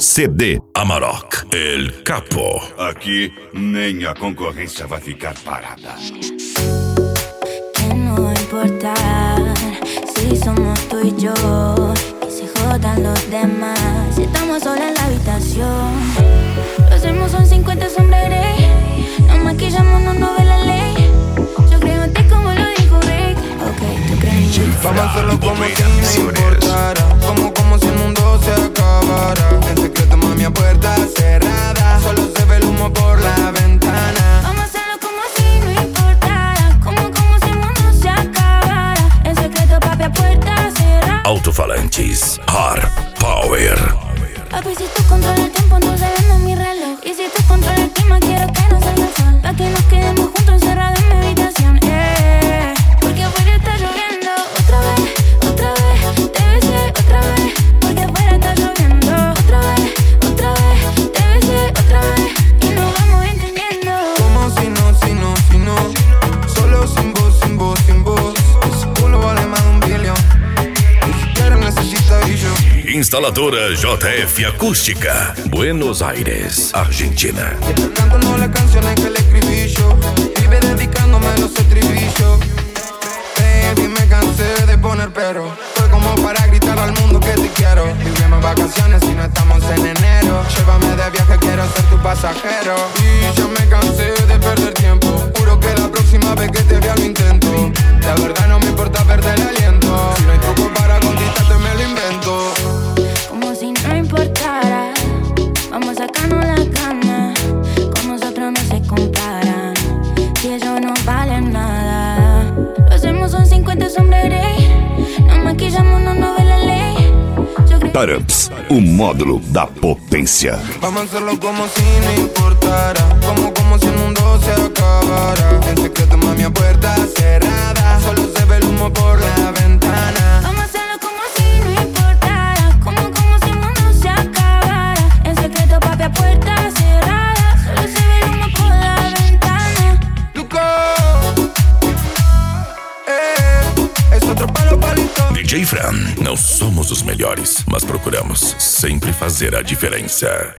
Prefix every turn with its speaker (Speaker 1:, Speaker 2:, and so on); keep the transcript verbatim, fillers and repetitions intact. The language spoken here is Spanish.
Speaker 1: C D Amarok, El Capo.
Speaker 2: Aqui nem a concorrência vai ficar parada.
Speaker 3: Que no va a importar si somos tú y yo, que se jodan los demás. Si estamos solos en la habitación, lo hacemos son cincuenta sombras grey. Nos maquillamos, no nos ve la ley. Yo creo en ti como lo dijo Rick. Ok, tú crees en mí.
Speaker 4: Vamos a hacerlo como si no importara, como, como si el mundo se acabara. En secreto, mami, a puerta cerrada, solo se ve el humo por la ventana.
Speaker 3: Vamos a hacerlo como si no importara, como, como si el mundo se acabara. En secreto, papi, a puerta cerrada.
Speaker 1: Alto-falantes, Hard Power.
Speaker 3: Papi, si tú controlas el tiempo, entonces vendo mi reloj. Y si tú controlas el clima, quiero que no salga el sol, pa' que nos quedemos juntos encerrados en mi habitación, eh. Porque afuera está lloviendo, otra vez, otra vez. Te besé otra vez, porque afuera está lloviendo. Otra vez, otra vez. Te besé otra vez, y nos vamos entendiendo.
Speaker 4: Como si no, si no, si no, solo sin voz, sin voz, sin voz. Ese culo vale más de un billón, ni siquiera necesita brillo.
Speaker 1: Instaladora J F Acústica, Buenos Aires, Argentina.
Speaker 4: Cantando las canciones que le escribí yo, vive dedicándome los estribillos. Baby, me cansé de poner pero, fue como para gritar al mundo que te quiero. Vivimos vacaciones y no estamos en enero. Llévame de viaje, quiero ser tu pasajero. Y ya me cansé de perder tiempo, juro que la próxima vez que te vea lo intento. La verdad no me importa perder el aliento, si no hay truco para conquistarte me lo invento.
Speaker 3: Como si no importara, vamos a sacarnos las ganas. Con nosotros no se comparan, si ellos no valen nada. Lo hacemos son cincuenta sombras grey. Nos maquillamos, no nos ve la ley. Yo creo
Speaker 1: Taramps, o módulo da potência.
Speaker 4: Vamos a hacerlo como si no importara, como, como si el mundo se acabara. En secreto, mami, a puerta cerrada, solo se ve el humo por la ventana.
Speaker 3: vamos a hacerlo como si no importara, como, como si el mundo se acabara. En secreto, papi, a puerta cerrada, solo se ve el humo por la ventana.
Speaker 4: Luco, eh, es otro palo palito.
Speaker 1: D J Fran, não somos os melhores, mas procuramos sempre fazer a diferença.